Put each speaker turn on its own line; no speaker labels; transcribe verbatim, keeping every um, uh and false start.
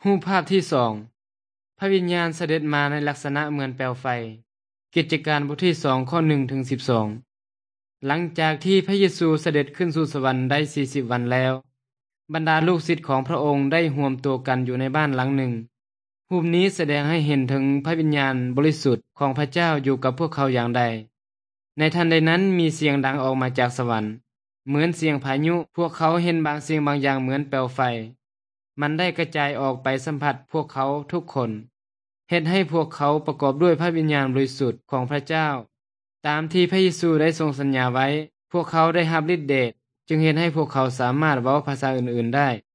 รูปภาพที่สองพระวิญญาณเสด็จมาในลักษณะเหมือนแปลวไฟกิจการบทที่สองข้อหนึ่งถึงสิบสองหลังจากที่พระเยซูเสด็จขึ้นสู่สวรรค์ได้สี่สิบวันแล้วบรรดาลูกศิษย์ของพระองค์ได้รวมตัวกันอยู่ในบ้านหลังหนึ่งรูปนี้แสดงให้เห็นถึงพระวิญญาณบริสุทธิ์ของพระเจ้าอยู่กับพวกเขาอย่างใดในทันใดนั้นมีเสียงดังออกมาจากสวรรค์เหมือนเสียงพายุพวกเขาเห็นบางสิ่งบางอย่างเหมือนแปลวไฟมันได้กระจายออกไปสัมผัสพวกเขาทุกคนเฮ็ดให้พวกเขาประกอบด้วยพระวิญญาณบริสุทธิ์ของพระเจ้าตามที่พระเยซูได้ทรงสัญญาไว้พวกเขาได้รับฤทธิ์เดชจึงเฮ็ดให้พวกเขาสามารถเว้าภาษาอื่นๆได้